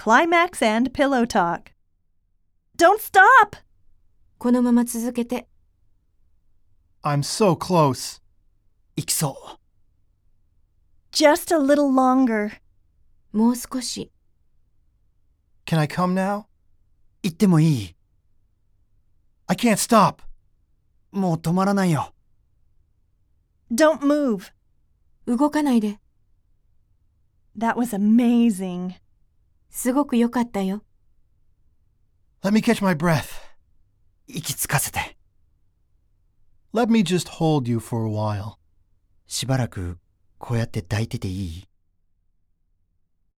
Climax and Pillow Talk. Don't stop! このまま続けて。 I'm so close. 行きそう。 Just a little longer. もう少し。 Can I come now? 行ってもいい？ I can't stop. もう止まらないよ。 Don't move. 動かないで。 That was amazing. すごく良かったよ。 Let me catch my breath. 息つかせて。 Let me just hold you for a while. しばらくこうやって抱いてていい？